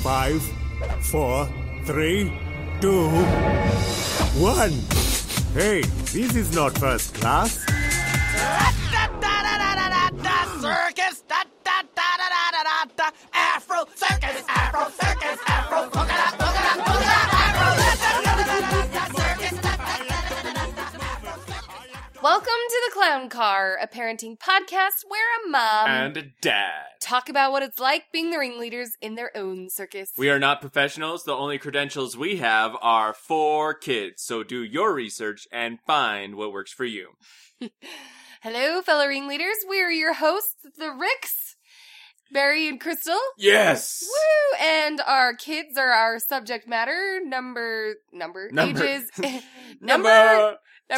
5, 4, 3, 2, 1. Hey, this is not first class. Circus, Afro circus, Afro circus, Afro polka dot, Welcome to the Clown Car, a parenting podcast where a mom and a dad talk about what it's like being the ringleaders in their own circus. We are not professionals. The only credentials we have are for kids. So do your research and find what works for you. Hello, fellow ringleaders. We are your hosts, the Ricks, Barry and Crystal. Yes! Woo! And our kids are our subject matter. Number. Ages. Number.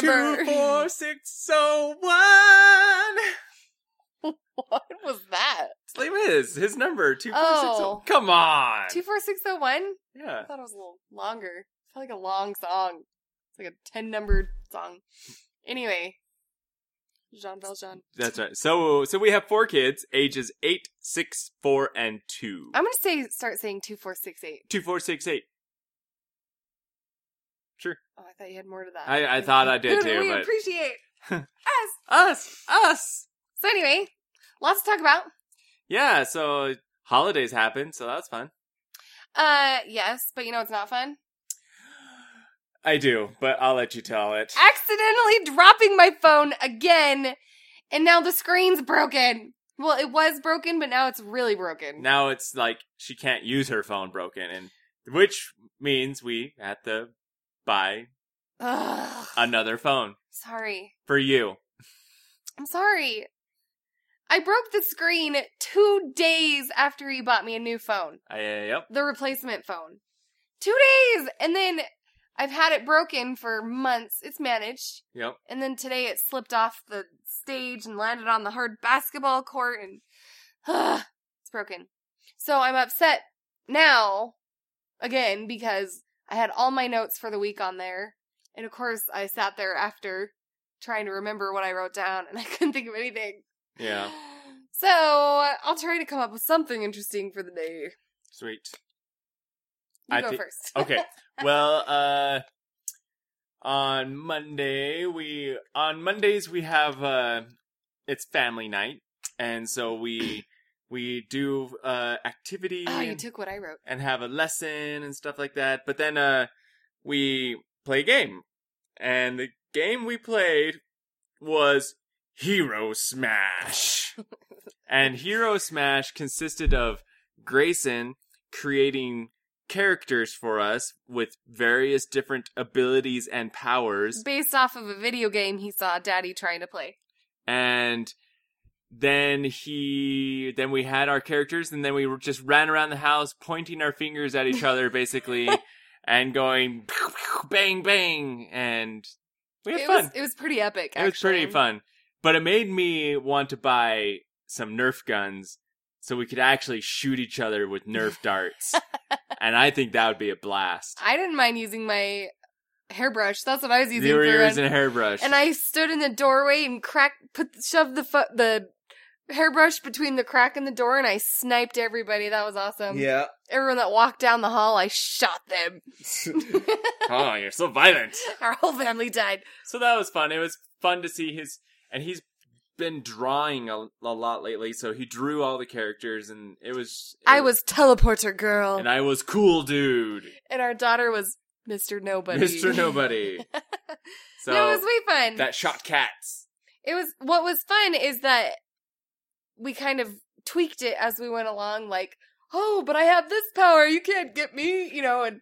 24601. What was that? Slim is his number. 24601. Oh. Come on. 24601? Yeah. I thought it was a little longer. It felt like a long song. It's like a 10-numbered song. Anyway. Jean Valjean. That's right. So we have 4 kids, ages 8, 6, 4, and 2. I'm going to start saying 2468. 2468. Sure. Oh, I thought you had more to that. I thought I did too, We but appreciate us. So anyway, lots to talk about. Yeah, so holidays happen, so that's fun. Yes, but you know what's not fun? I do, but I'll let you tell it. Accidentally dropping my phone again, and now the screen's broken. Well, it was broken, but now it's really broken. Now it's like she can't use her phone broken, and which means we have to buy Ugh. another phone Sorry. for you. I'm sorry. I broke the screen 2 days after he bought me a new phone. Yep. The replacement phone. 2 days! And then I've had it broken for months. It's managed. Yep. And then today it slipped off the stage and landed on the hard basketball court and it's broken. So I'm upset now, again, because I had all my notes for the week on there. And of course I sat there after trying to remember what I wrote down and I couldn't think of anything. Yeah. So I'll try to come up with something interesting for the day. Sweet. You go first. Okay. Well, on Mondays we have it's family night, and so we do activity. Oh, you took what I wrote. And have a lesson and stuff like that. But then we play a game, and the game we played was Hero Smash. And Hero Smash consisted of Grayson creating characters for us with various different abilities and powers. Based off of a video game he saw Daddy trying to play. And then we had our characters, and then we just ran around the house pointing our fingers at each other, basically, and going bang, bang, and we had fun. It was pretty epic, actually. It was pretty fun. But it made me want to buy some Nerf guns so we could actually shoot each other with Nerf darts. And I think that would be a blast. I didn't mind using my hairbrush. That's what I was using. You were using a hairbrush. And I stood in the doorway and shoved the hairbrush between the crack in the door, and I sniped everybody. That was awesome. Yeah. Everyone that walked down the hall, I shot them. Oh, you're so violent. Our whole family died. So that was fun. It was fun to see and he's been drawing a lot lately, so he drew all the characters, and I was Teleporter Girl. And I was Cool Dude. And our daughter was Mr. Nobody. Mr. Nobody. So no, it was way fun. That shot cats. What was fun is that we kind of tweaked it as we went along, like, oh, but I have this power, you can't get me, and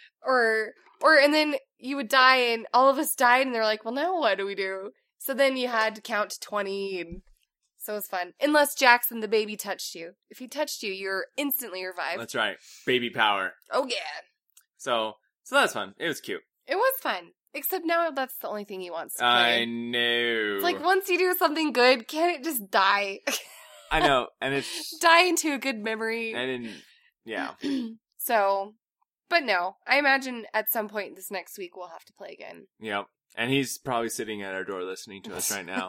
then you would die, and all of us died, and they're like, well, now what do we do? So then you had to count to 20, and so it was fun. Unless Jackson the baby touched you. If he touched you, you're instantly revived. That's right. Baby power. Oh, yeah. So that's fun. It was cute. It was fun. Except now that's the only thing he wants to play. I know. It's like, once you do something good, can't it just die? I know, and it's... Die into a good memory. Yeah. So, but no. I imagine at some point this next week we'll have to play again. Yep. And he's probably sitting at our door listening to us right now.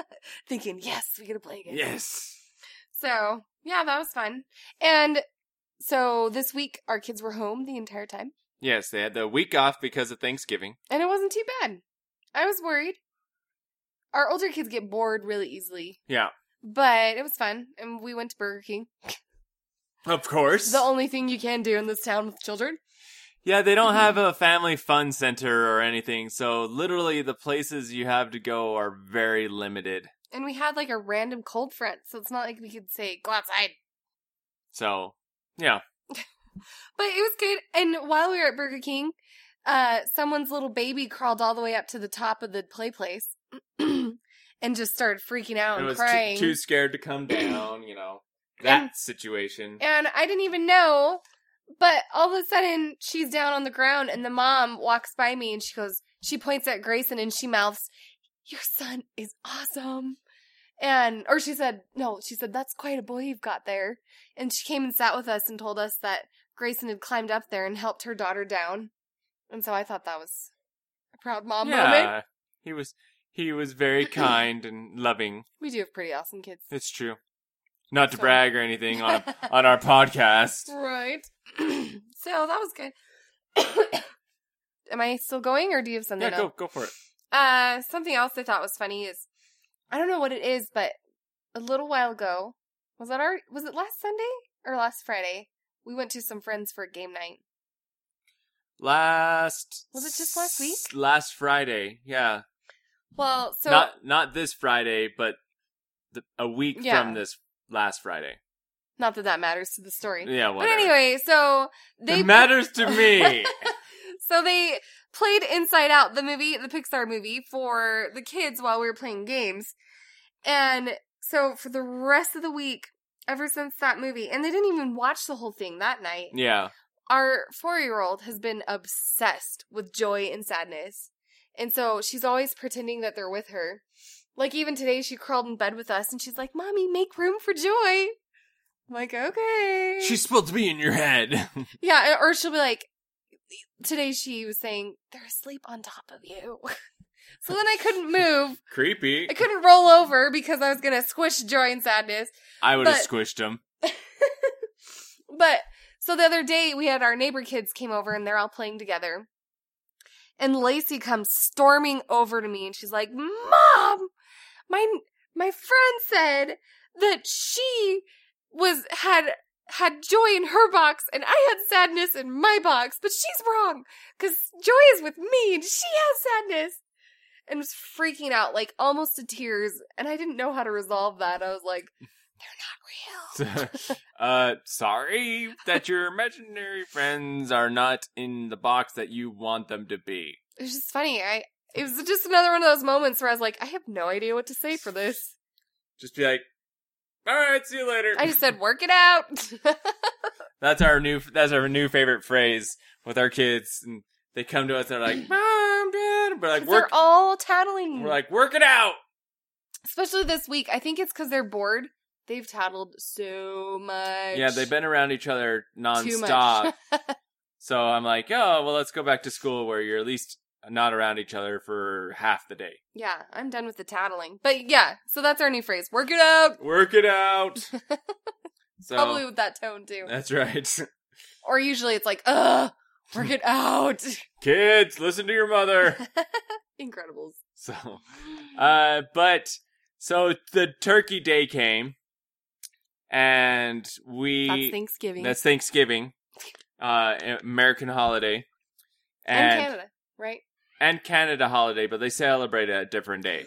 Thinking, yes, we get to play again. Yes. So, yeah, that was fun. And So this week, our kids were home the entire time. Yes, they had the week off because of Thanksgiving. And it wasn't too bad. I was worried. Our older kids get bored really easily. Yeah. But it was fun. And we went to Burger King. Of course. The only thing you can do in this town with children. Yeah, they don't have a family fun center or anything, so literally the places you have to go are very limited. And we had like a random cold front, so it's not like we could say, go outside. So, yeah. But it was good. And while we were at Burger King, someone's little baby crawled all the way up to the top of the play place and just started freaking out It and was crying. too scared to come down, that situation. And I didn't even know, but all of a sudden she's down on the ground and the mom walks by me and she points at Grayson and she mouths, "Your son is awesome." Or she said, "That's quite a boy you've got there." And she came and sat with us and told us that Grayson had climbed up there and helped her daughter down. And so I thought that was a proud mom moment. He was very kind and loving. We do have pretty awesome kids. It's true. Not to brag or anything on our podcast. Right. So that was good. Am I still going, or do you have something else? Yeah, go for it. Something else I thought was funny is, I don't know what it is, but a little while ago, was it last Sunday or last Friday? We went to some friends for a game night. Was it just last week? Last Friday, yeah. Well, so not this Friday, but a week from this last Friday. Not that matters to the story. Yeah, whatever. But anyway, so it matters to me. So they played Inside Out, the Pixar movie, for the kids while we were playing games. And so for the rest of the week, ever since that movie, and they didn't even watch the whole thing that night. Yeah. Our 4-year-old has been obsessed with joy and sadness. And so she's always pretending that they're with her. Like even today, she crawled in bed with us and she's like, "Mommy, make room for joy." I'm like, okay. She's supposed to be in your head. Yeah, or she'll be like, today she was saying, "They're asleep on top of you." So then I couldn't move. Creepy. I couldn't roll over because I was going to squish joy and sadness. I would have squished them. But, so the other day, we had our neighbor kids came over and they're all playing together. And Lacey comes storming over to me and she's like, "Mom, my friend said that she had joy in her box and I had sadness in my box, but she's wrong because joy is with me and she has sadness." And was freaking out, like almost to tears. And I didn't know how to resolve that. I was like, "They're not real." Sorry that your imaginary friends are not in the box that you want them to be. It was just funny. It was just another one of those moments where I was like, I have no idea what to say for this. Just be like, "All right, see you later." I just said, "Work it out." That's our new favorite phrase with our kids. And they come to us and they're like, "Mom, Dad," we're like, they're all tattling. We're like, "Work it out." Especially this week. I think it's because they're bored. They've tattled so much. Yeah, they've been around each other nonstop. Too much. So I'm like, "Oh, well, let's go back to school where you're at least not around each other for half the day." Yeah, I'm done with the tattling. But yeah, so that's our new phrase. Work it out. Work it out. So, probably with that tone too. That's right. Or usually it's like, "Ugh, work it out." Kids, listen to your mother. Incredibles. So, so the Turkey Day came, and That's Thanksgiving, American holiday, and Canada, right? And Canada holiday, but they celebrate a different day.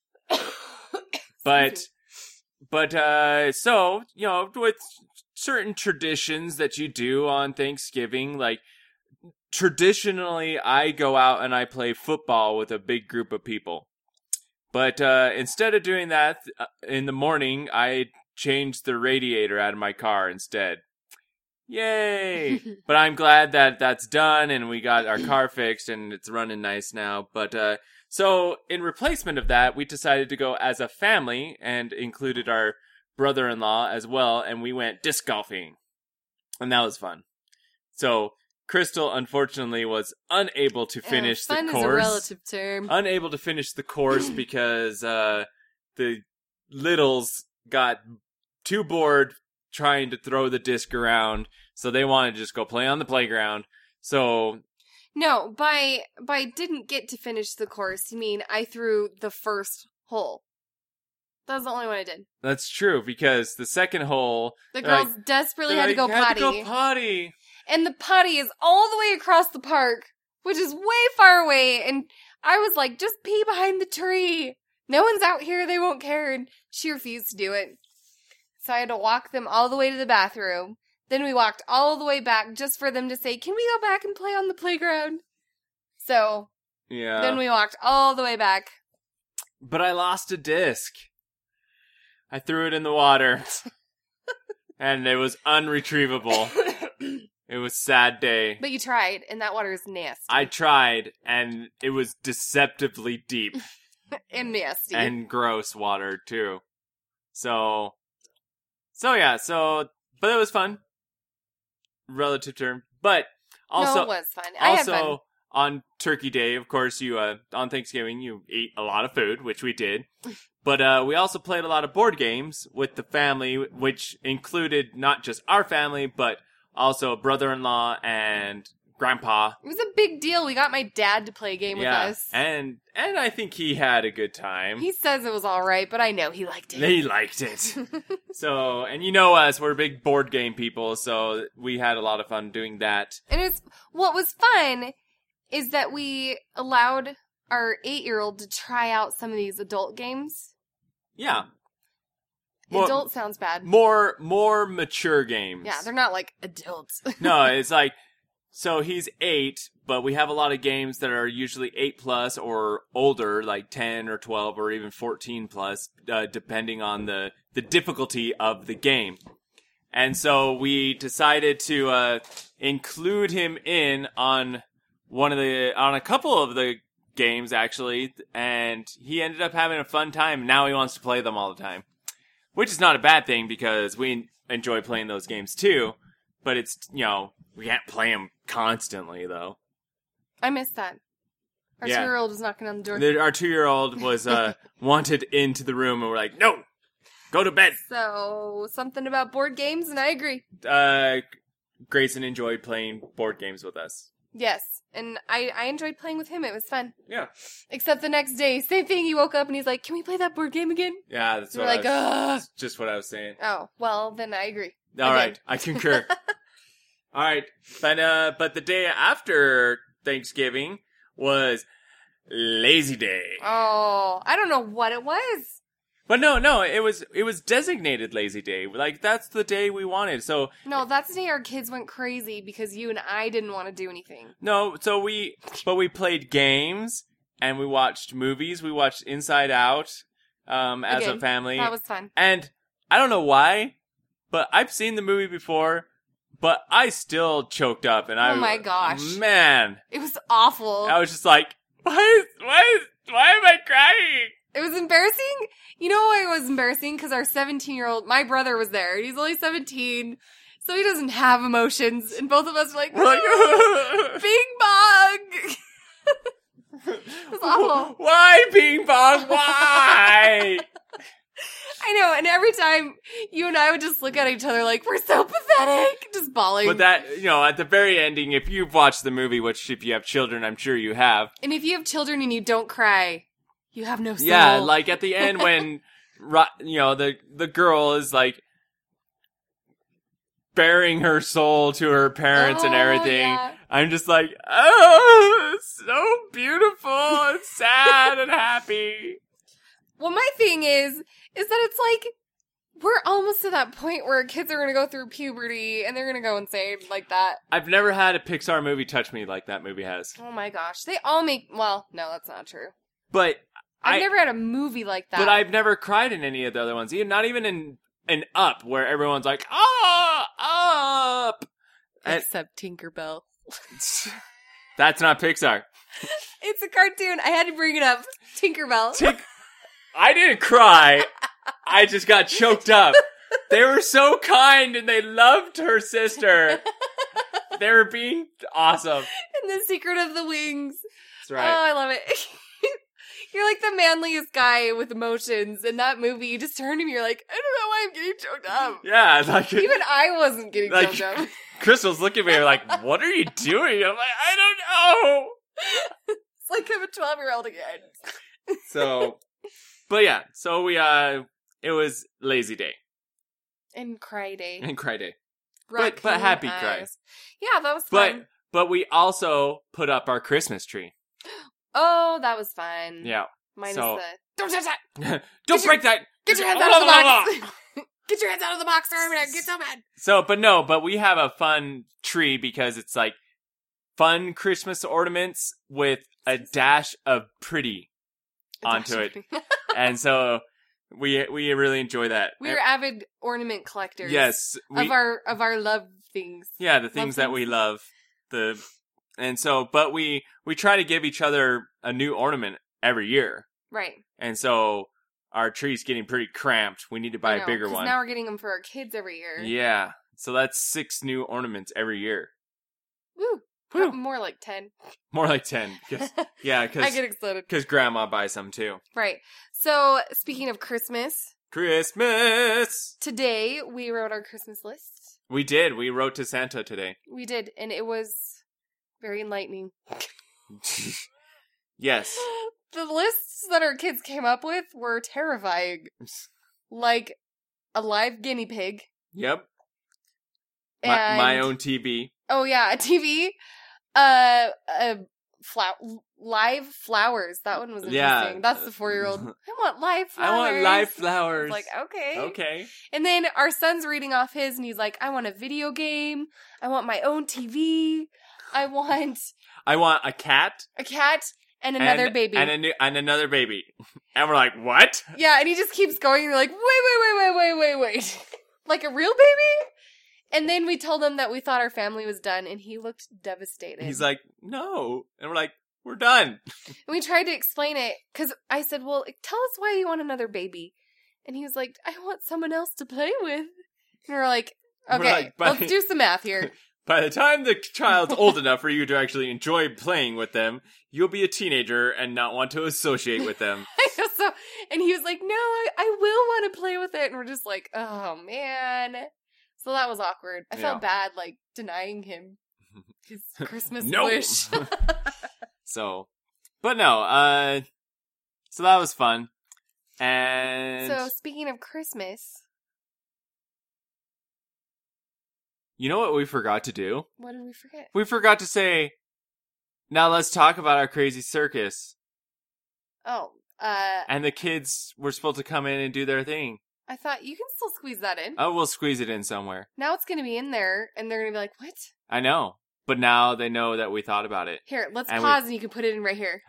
So, with certain traditions that you do on Thanksgiving, like, traditionally, I go out and I play football with a big group of people. But instead of doing that in the morning, I changed the radiator out of my car instead. Yay! But I'm glad that that's done and we got our car fixed and it's running nice now. But so in replacement of that, we decided to go as a family and included our brother-in-law as well. And we went disc golfing. And that was fun. So Crystal, unfortunately, was unable to finish the course. Fun is a relative term. Unable to finish the course because the littles got too bored trying to throw the disc around, so they wanted to just go play on the playground. So No, by didn't get to finish the course, you mean I threw the first hole. That was the only one I did. that's true, because the second hole, The girls desperately had to go potty. And the potty is all the way across the park, which is way far away. And I was like, just pee behind the tree. No one's out here. They won't care. And she refused to do it. So I had to walk them all the way to the bathroom. Then we walked all the way back just for them to say, can we go back and play on the playground? So Yeah. then we walked all the way back. But I lost a disc. I threw it in the water. And it was unretrievable. It was a sad day. But you tried, and that water is nasty. I tried, and it was deceptively deep. And nasty. And gross water, too. So but it was fun. Relative term. But also, no, it was fun. I had fun. also on Turkey Day, of course, you on Thanksgiving, you ate a lot of food, which we did. But we also played a lot of board games with the family, which included not just our family, but also brother-in-law and grandpa. It was a big deal. We got my dad to play a game with us. And I think he had a good time. He says it was all right, but I know he liked it. He liked it. So, and you know us, we're big board game people, so we had a lot of fun doing that. And what was fun is that we allowed our 8-year-old to try out some of these adult games. Yeah. Well, adult sounds bad. More mature games. Yeah, they're not like adults. No, it's like, so he's 8, but we have a lot of games that are usually 8+ or older, like 10 or 12 or even 14+, depending on the difficulty of the game. And so we decided to include him in on a couple of the games, actually, and he ended up having a fun time. Now he wants to play them all the time, which is not a bad thing because we enjoy playing those games too, but it's, we can't play them constantly, though. I missed that. Our 2-year-old was knocking on the door. Our 2-year-old was wanted into the room, and we're like, no, go to bed. So, something about board games, and I agree. Grayson enjoyed playing board games with us. Yes, and I enjoyed playing with him. It was fun. Yeah. Except the next day, same thing. He woke up and he's like, "Can we play that board game again?" Yeah, that's what that's just what I was saying. Oh, well, then I agree. All right, I concur. All right, but the day after Thanksgiving was Lazy Day. Oh, I don't know what it was. But no, it was designated Lazy Day. Like, that's the day we wanted. So no, that's the day our kids went crazy because you and I didn't want to do anything. No, we played games and we watched movies. We watched Inside Out as a family. That was fun. And I don't know why, but I've seen the movie before, but I still choked up. And oh my gosh, man, it was awful. I was just like, why am I crying? It was embarrassing. You know why it was embarrassing? Because our 17-year-old, my brother was there. He's only 17, so he doesn't have emotions. And both of us were like, Bing Bong! It was awful. Why, Bing Bong? Why? I know, and every time you and I would just look at each other like, we're so pathetic, just bawling. But that, at the very ending, if you've watched the movie, which if you have children, I'm sure you have. And if you have children and you don't cry, you have no soul. Yeah, like at the end when, the girl is like bearing her soul to her parents and everything. Yeah. I'm just like, oh, it's so beautiful and sad and happy. Well, my thing is that it's like, we're almost to that point where kids are going to go through puberty and they're going to go insane like that. I've never had a Pixar movie touch me like that movie has. Oh my gosh. They all make, well, no, that's not true. But I've never had a movie like that. But I've never cried in any of the other ones. Not even in Up, where everyone's like, Up! Except Tinkerbell. That's not Pixar. It's a cartoon. I had to bring it up. Tinkerbell. I didn't cry. I just got choked up. They were so kind and they loved her sister. They were being awesome. And The Secret of the Wings. That's right. Oh, I love it. You're like the manliest guy with emotions. In that movie, you just turn to me, you're like, I don't know why I'm getting choked up. Yeah, like Even I wasn't getting like, choked up. Crystal's looking at me like, what are you doing? I'm like, I don't know. It's like I'm a 12-year-old again. So, but yeah, so we, it was lazy day And cry day. and cry day. Raccoon but happy eyes. cry. Yeah, that was fun. But we also put up our Christmas tree. Oh, that was fun. Yeah. Minus So- the... Don't touch that! Don't break that! Get your hands out of the box! Get your hands out of the box or I'm gonna get so mad! So, but we have a fun tree because it's like fun Christmas ornaments with a dash of pretty onto it. And so we really enjoy that. We're avid ornament collectors. Yes. Of our love things. Yeah, the things that we love. And so, but we try to give each other a new ornament every year. Right. And so our tree's getting pretty cramped. We need to buy a bigger one. Now we're getting them for our kids every year. Yeah. So that's 6 new ornaments every year. Woo. Woo. More like 10. More like 10. Yeah, I get excited. because grandma buys some too. Right. So, speaking of Christmas, Christmas! today we wrote our Christmas list. We did. We wrote to Santa today. We did, and it was very enlightening. Yes. The lists that our kids came up with were terrifying. Like a live guinea pig. Yep. And, My own TV. Oh yeah, a TV. Live flowers. That one was interesting. Yeah. That's the 4-year-old. I want live flowers. I want live flowers. It's like, okay. Okay. And then our son's reading off his, and he's like, I want a video game. I want my own TV. I want a cat. a cat and another baby. And another baby. And we're like, what? Yeah, and he just keeps going. And you're like, wait. Like a real baby? And then we told him that we thought our family was done, and he looked devastated. He's like, no. And we're like, we're done. And we tried to explain it, because I said, well, tell us why you want another baby. And he was like, I want someone else to play with. And we're like, okay, let's do some math here. By the time the child's old enough for you to actually enjoy playing with them, you'll be a teenager and not want to associate with them. I know, so, and he was like, no, I will want to play with it. And we're just like, oh, man. So that was awkward. I felt bad, like, denying him his Christmas wish. So, but no, so that was fun. And so, speaking of Christmas, you know what we forgot to do? what did we forget? We forgot to say, now let's talk about our crazy circus. Oh, And the kids were supposed to come in and do their thing. I thought you can still squeeze that in. Oh, we'll squeeze it in somewhere. Now it's going to be in there, and they're going to be like, what? I know. But now they know that we thought about it. Here, let's And pause, and you can put it in right here.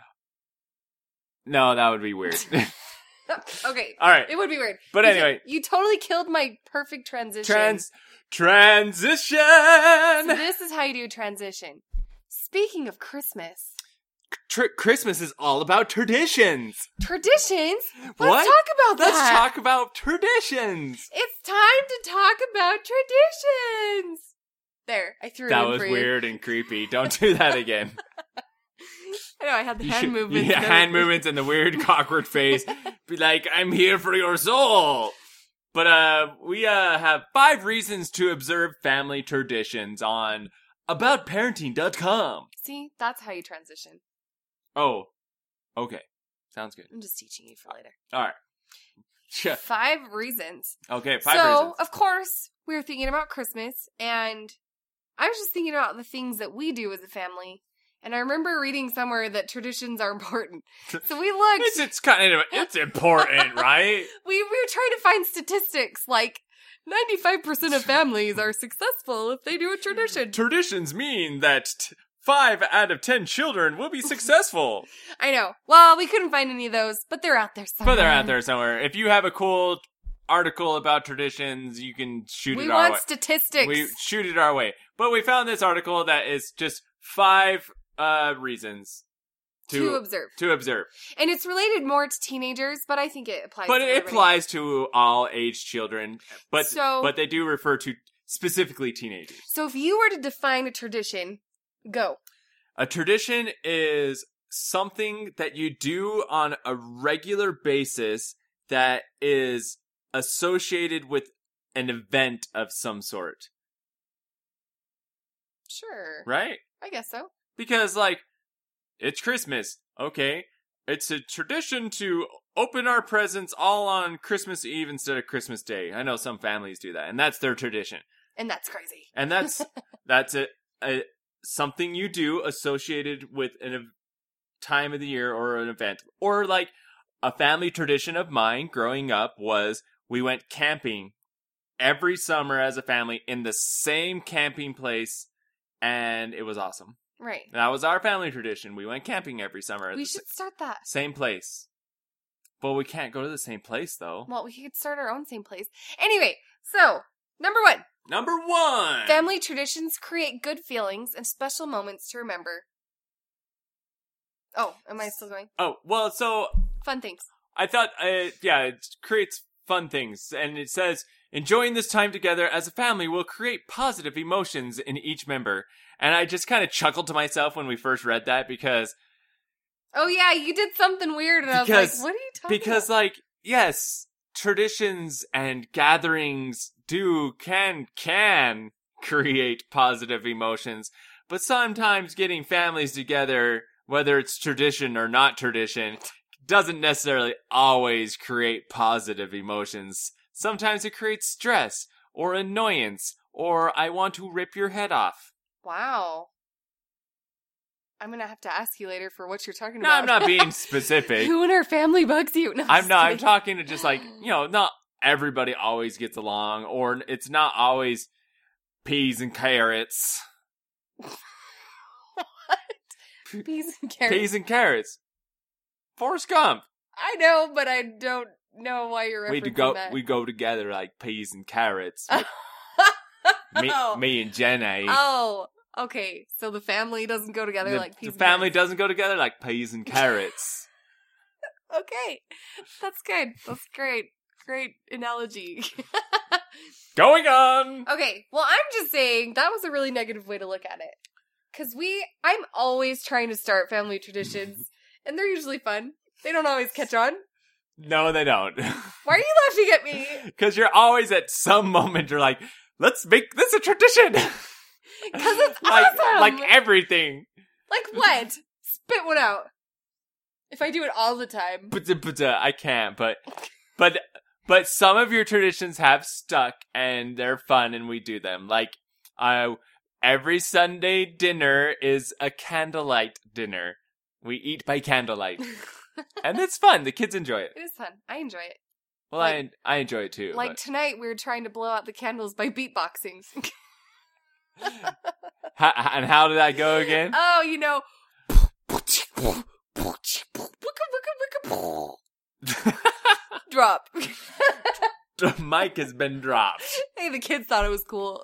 No, that would be weird. Okay. All right. It would be weird. But anyway. You totally killed my perfect transition. Transition! So this is how you do a transition. Speaking of Christmas. Christmas is all about traditions. Traditions? What? Let's talk about that. Let's talk about traditions. It's time to talk about traditions. There, I threw it in That was for you. weird and creepy. Don't do that again. I know, I had the hand movements. Yeah, hand movements and the weird cockroach face. Be like, I'm here for your soul. But we have 5 reasons to observe family traditions on aboutparenting.com. See, that's how you transition. Oh, okay. Sounds good. I'm just teaching you for later. All right. Yeah. 5 reasons. Okay, 5 so, reasons. of course, we were thinking about Christmas, and I was just thinking about the things that we do as a family. And I remember reading somewhere that traditions are important. So we looked. It's kind of, it's important, right? We were trying to find statistics like 95% of families are successful if they do a tradition. Traditions mean that 5 out of 10 children will be successful. I know. Well, we couldn't find any of those, but they're out there somewhere. But they're out there somewhere. If you have a cool article about traditions, you can shoot We it our way. want statistics. We shoot it our way. But we found this article that is just 5 reasons to observe. To observe. And it's related more to teenagers, but I think it applies But to it everybody. applies to all age children. But So- but they do refer to specifically teenagers. So if you were to define a tradition, go. A tradition is something that you do on a regular basis that is associated with an event of some sort, Sure. right? I guess so. Because, like, it's Christmas. Okay. It's a tradition to open our presents all on Christmas Eve instead of Christmas Day. I know some families do that, and that's their tradition. And that's crazy. And that's a something you do associated with a time of the year or an event. Or, like, a family tradition of mine growing up was we went camping every summer as a family in the same camping place, and it was awesome. Right. That was our family tradition. We went camping every summer at We the should start that. same place. But we can't go to the same place, though. Well, we could start our own same place. Anyway, so, number 1. Number 1! Family traditions create good feelings and special moments to remember. Oh, am I still going? Oh, well, so Fun things. I thought, it creates fun things. And it says, enjoying this time together as a family will create positive emotions in each member. And I just kind of chuckled to myself when we first read that because... Oh, yeah, you did something weird, and I was like, what are you talking Because, about? like, yes, traditions and gatherings can create positive emotions, but sometimes getting families together, whether it's tradition or not tradition, doesn't necessarily always create positive emotions. Sometimes it creates stress, or annoyance, or I want to rip your head off. Wow. I'm going to have to ask you later for what you're talking No, about. I'm not being specific. Who in our family bugs you? No, I'm just kidding. talking to just like, not everybody always gets along, or it's not always peas and carrots. Peas and carrots. Peas and carrots. Forrest Gump. I know, but I don't know why you're referencing that. We go together like peas and carrots. Oh. Me and Jenny. Oh, okay. So the family doesn't go together like peas The and family carrots. doesn't go together like peas and carrots. Okay. That's good. That's great. Great analogy. Going on. Okay. Well, I'm just saying that was a really negative way to look at it. Because I'm always trying to start family traditions, and they're usually fun. They don't always catch on. No, they don't. Why are you laughing at me? Because you're always at some moment, you're like, let's make this a tradition. Because it's like, awesome. like everything. Like what? Spit one out. If I do it all the time. But I can't. But some of your traditions have stuck, and they're fun, and we do them. Like, every Sunday dinner is a candlelight dinner. We eat by candlelight, and it's fun. The kids enjoy it. It is fun. I enjoy it. Well, Like- I enjoy it too. Like but- tonight, we were trying to blow out the candles by beatboxing. and how did that go again? Oh, you know. Drop. The mic has been dropped. Hey, the kids thought it was cool.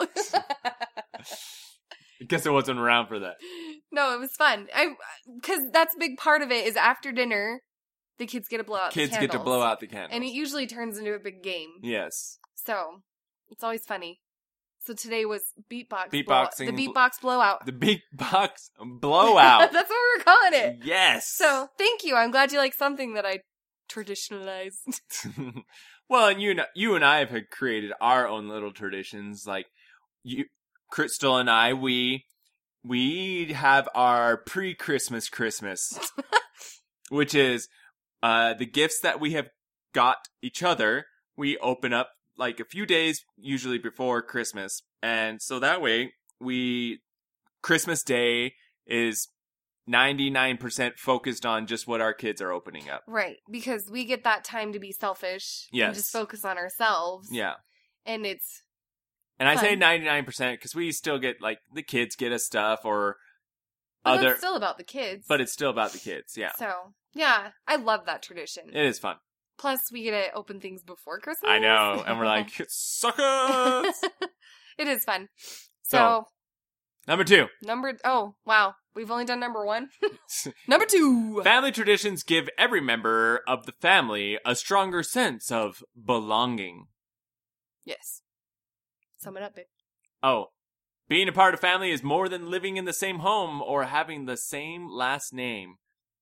I guess I wasn't around for that. No, it was fun. Because that's a big part of it is after dinner, the kids get to blow out the Kids candles. get to blow out the candles. And it usually turns into a big game. Yes. So, it's always funny. So today was beatboxing. Beatboxing. The beatbox blowout. The big box blowout. That's what we're calling it. Yes. So, thank you. I'm glad you like something that I traditionalized. Well, and you and I have created our own little traditions. Like Crystal and I, we have our pre-Christmas Christmas, which is the gifts that we have got each other. We open up like a few days, usually before Christmas, and so that way Christmas Day is 99% focused on just what our kids are opening up. Right. Because we get that time to be selfish. Yes. And just focus on ourselves. Yeah. And it's And I say fun. 99% because we still get, like, the kids get us stuff or But it's still about the kids. But it's still about the kids, yeah. So, yeah, I love that tradition. It is fun. Plus, we get to open things before Christmas. I know. And we're like, suckers! It is fun. So, So, Number 2. oh, wow. We've only done number 1. Number 2. Family traditions give every member of the family a stronger sense of belonging. Yes. Sum it up, babe. Oh, being a part of family is more than living in the same home or having the same last name.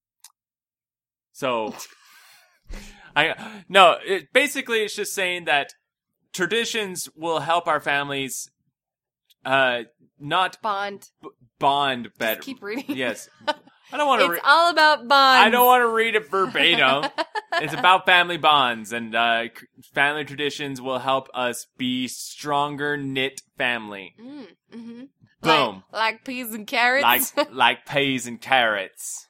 So, basically it's just saying that traditions will help our families not Bond. bond better. Just keep reading. Yes. I don't want to It's all about bonds. I don't want to read it verbatim. It's about family bonds, and family traditions will help us be stronger knit family. Mm-hmm. Boom. Like peas and carrots. Like peas and carrots.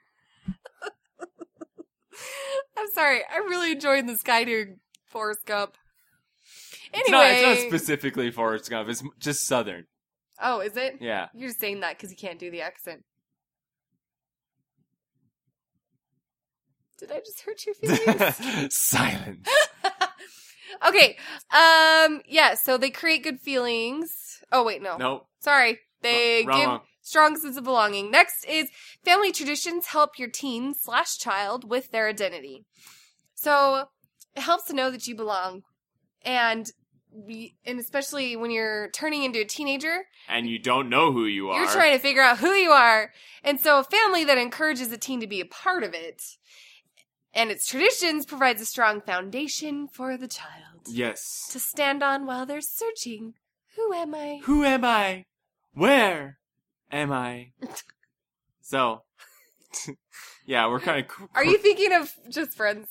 I'm sorry. I really enjoyed this guy doing Forrest Gump. It's Anyway. not specifically Forrest Gump. It's just Southern. Oh, is it? Yeah. You're just saying that because you can't do the accent. Did I just hurt your feelings? Silence. Okay. Yeah, so they create good feelings. Oh, wait, no. Nope. Sorry. They Wrong, give wrong. strong sense of belonging. Next is family traditions help your teen/child with their identity. So it helps to know that you belong. And especially when you're turning into a teenager, And you don't know who you are. you're trying to figure out who you are. And so a family that encourages a teen to be a part of it and its traditions provides a strong foundation for the child Yes. to stand on while they're searching. Who am I? Who am I? Where am I? So, yeah, we're kind of... Are you thinking of Just Friends?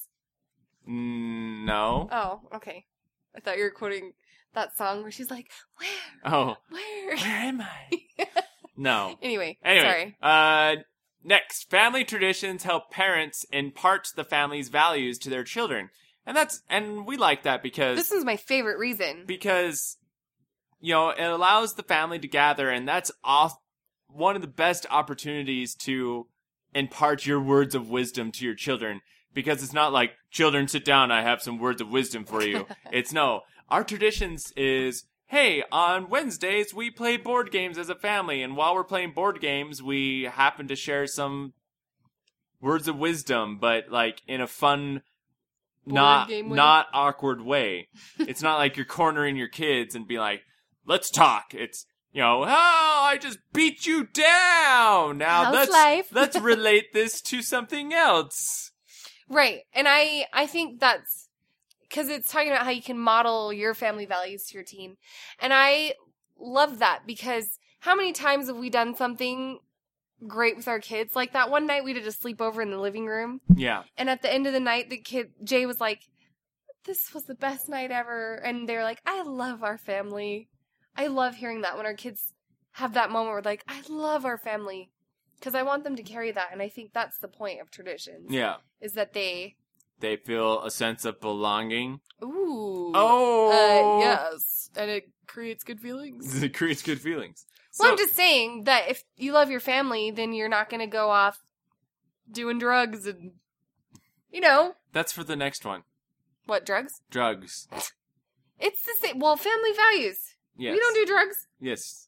No. Oh, okay. I thought you were quoting that song where she's like, where? Oh. Where? Where am I? No. Anyway, Anyway, sorry. Next, family traditions help parents impart the family's values to their children. And we like that because... This is my favorite reason. Because, it allows the family to gather, and that's one of the best opportunities to impart your words of wisdom to your children. Because it's not like, children, sit down, I have some words of wisdom for you. It's no. Our traditions is, hey, on Wednesdays, we play board games as a family, and while we're playing board games, we happen to share some words of wisdom, but, like, in a fun... Board game way? Not awkward way. It's not like you're cornering your kids and be like, let's talk. It's, I just beat you down. Now How's life? let's relate this to something else. Right. And I think that's because it's talking about how you can model your family values to your teen. And I love that because how many times have we done something great with our kids? Like that one night we did a sleepover in the living room. Yeah. And at the end of the night, Jay was like, this was the best night ever. And they were like, I love our family. I love hearing that when our kids have that moment where like, I love our family. Because I want them to carry that. And I think that's the point of traditions. Yeah. Is that they feel a sense of belonging. Ooh. Oh. Yes. And it creates good feelings. It creates good feelings. Well, I'm just saying that if you love your family, then you're not going to go off doing drugs and, That's for the next one. What, drugs? Drugs. It's the same. Well, family values. Yes. We don't do drugs. Yes.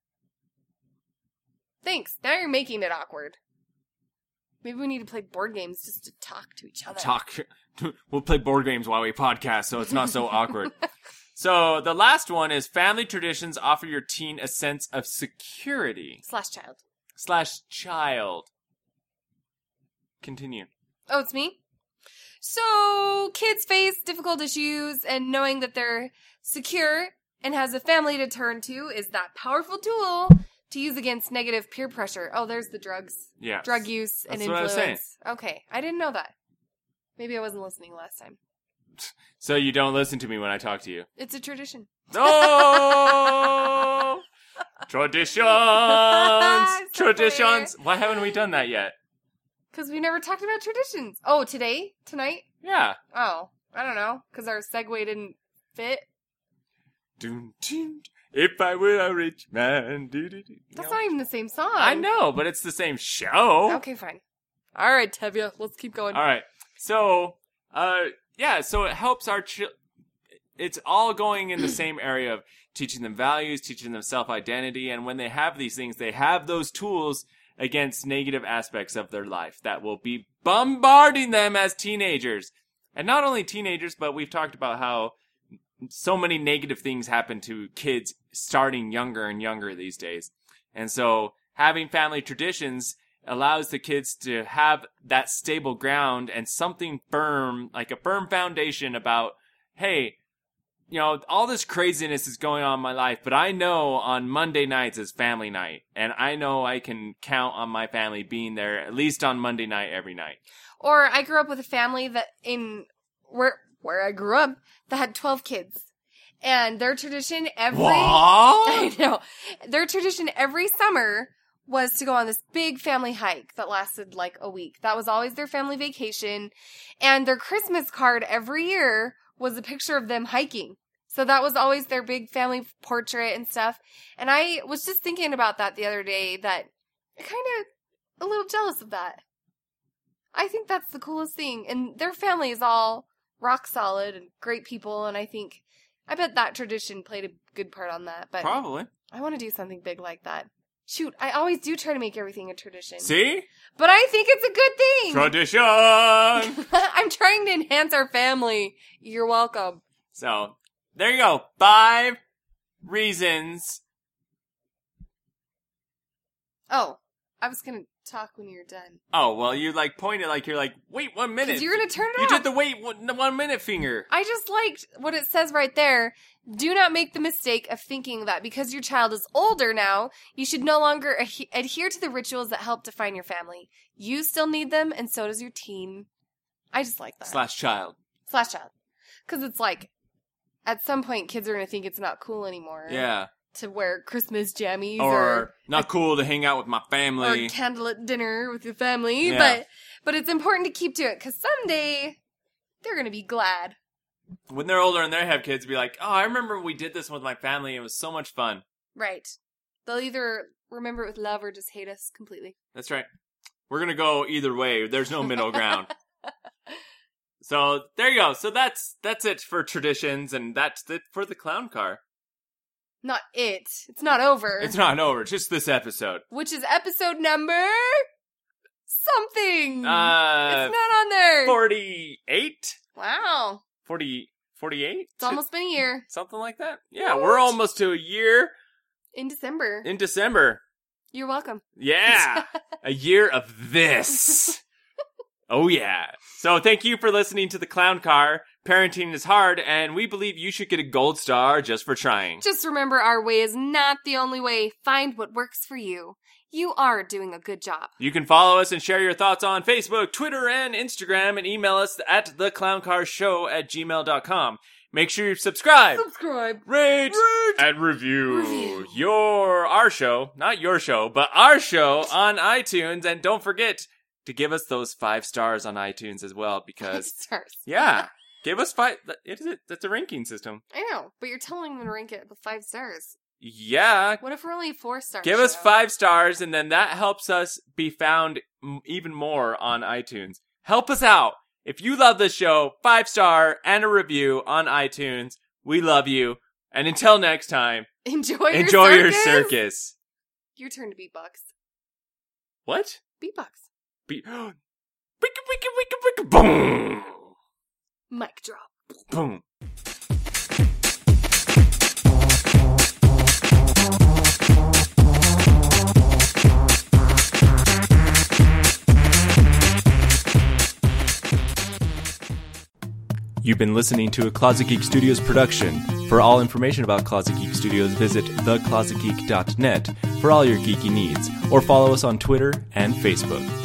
Thanks. Now you're making it awkward. Maybe we need to play board games just to talk to each other. We'll play board games while we podcast, so it's not so awkward. So the last one is family traditions offer your teen a sense of security. /child. Continue. Oh, it's me? So, kids face difficult issues, and knowing that they're secure and has a family to turn to is that powerful tool to use against negative peer pressure. Oh, there's the drugs. Yeah. Drug use and That's what I was influence. saying. Okay, I didn't know that. Maybe I wasn't listening last time. So you don't listen to me when I talk to you. It's a tradition. Oh! Traditions! So Traditions! Why haven't we done that yet? Because we never talked about traditions. Oh, today? Tonight? Yeah. Oh, I don't know. Because our segue didn't fit. Dun, dun, if I were a rich man. That's not even the same song. I know, but it's the same show. Okay, fine. All right, Tevye, let's keep going. All right. So, so it helps our it's all going in the same area of teaching them values, teaching them self-identity, and when they have these things, they have those tools against negative aspects of their life that will be bombarding them as teenagers. And not only teenagers, but we've talked about how so many negative things happen to kids starting younger and younger these days. And so having family traditions allows the kids to have that stable ground and something firm, like a firm foundation about, hey, you know, all this craziness is going on in my life, but I know on Monday nights is family night, and I know I can count on my family being there at least on Monday night every night. Or I grew up with a family that where I grew up that had 12 kids. And their tradition I know. Their tradition every summer was to go on this big family hike that lasted like a week. That was always their family vacation. And their Christmas card every year was a picture of them hiking. So that was always their big family portrait and stuff. And I was just thinking about that the other day, that I'm kind of a little jealous of that. I think that's the coolest thing. And their family is all rock solid and great people. And I bet that tradition played a good part on that. But Probably. I want to do something big like that. Shoot, I always do try to make everything a tradition. See? But I think it's a good thing. Tradition! I'm trying to enhance our family. You're welcome. So, there you go. 5 reasons. Oh, I was going to talk when you're done. Oh, well, you like pointed like you're like, wait 1 minute. Because you're going to turn it You off. did the wait 1 minute finger. I just liked what it says right there. Do not make the mistake of thinking that because your child is older now, you should no longer adhere to the rituals that help define your family. You still need them, and so does your teen. I just like that. / child. / child. Because it's like, at some point, kids are going to think it's not cool anymore. Yeah. To wear Christmas jammies. Or not cool to hang out with my family. Or candlelit dinner with your family. Yeah. But it's important to keep to it, because someday, they're going to be glad. When they're older and they have kids, be like, oh, I remember we did this with my family. It was so much fun. Right. They'll either remember it with love or just hate us completely. That's right. We're going to go either way. There's no middle ground. So there you go. So that's it for traditions, and that's it for the clown car. Not it. It's not over. It's not over. Just this episode. Which is episode number... something. It's Uh, not on there. 48? Wow. 48? It's almost been a year. Something like that. Yeah, we're almost to a year. In December. In December. You're welcome. Yeah. A year of this. Oh, yeah. So thank you for listening to The Clown Car. Parenting is hard, and we believe you should get a gold star just for trying. Just remember, our way is not the only way. Find what works for you. You are doing a good job. You can follow us and share your thoughts on Facebook, Twitter, and Instagram, and email us at theclowncarshow@gmail.com. Make sure you subscribe, rate, and review our show, not your show, but our show on iTunes. And don't forget to give us those 5 stars on iTunes as well, because 5 stars. yeah, give us 5. That's a ranking system. I know, but you're telling them to rank it with 5 stars. Yeah. What if we're only a 4-star? Give us 5 stars, and then that helps us be found even more on iTunes. Help us out. If you love this show, 5-star and a review on iTunes. We love you. And until next time, enjoy your circus. Your turn to beatbox. What? Beatbox. Wicka, wicka, wicka, wicka, boom! Mic drop. Boom. You've been listening to a Closet Geek Studios production. For all information about Closet Geek Studios, visit theclosetgeek.net for all your geeky needs, or follow us on Twitter and Facebook.